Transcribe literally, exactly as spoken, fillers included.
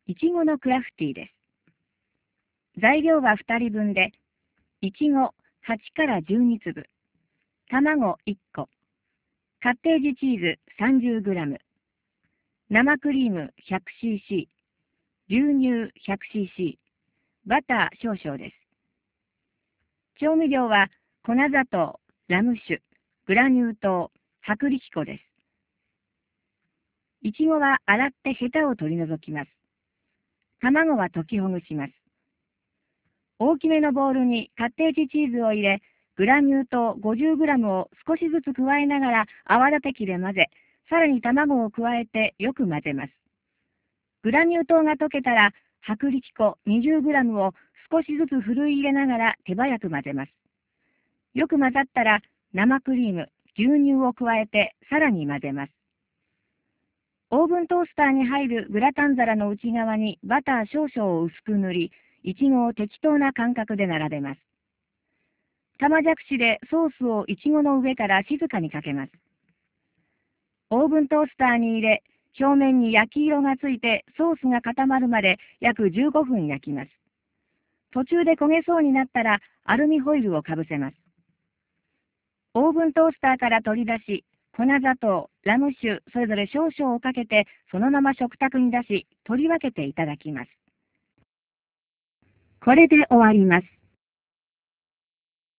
いちごのクラフティーです。材料はふたりぶんで、いちごはちからじゅうにつぶ、卵いっこ、カッテージチーズ さんじゅうグラム、生クリーム ひゃくシーシー、牛乳 ひゃくシーシー、バター少々です。調味料は粉砂糖、ラム酒、グラニュー糖、薄力粉です。いちごは洗ってヘタを取り除きます。卵は溶きほぐします。大きめのボウルにカッテージチーズを入れ、グラニュー糖 ごじゅうグラム を少しずつ加えながら泡立て器で混ぜ、さらに卵を加えてよく混ぜます。グラニュー糖が溶けたら、薄力粉 にじゅうグラム を少しずつふるい入れながら手早く混ぜます。よく混ざったら、生クリーム、牛乳を加えてさらに混ぜます。オーブントースターに入るグラタン皿の内側にバター少々を薄く塗り、いちごを適当な間隔で並べます。玉じゃくしでソースをいちごの上から静かにかけます。オーブントースターに入れ、表面に焼き色がついてソースが固まるまで約じゅうごふん焼きます。途中で焦げそうになったらアルミホイルをかぶせます。オーブントースターから取り出し、粉砂糖、ラム酒、それぞれ少々をかけて、そのまま食卓に出し、取り分けていただきます。これで終わります。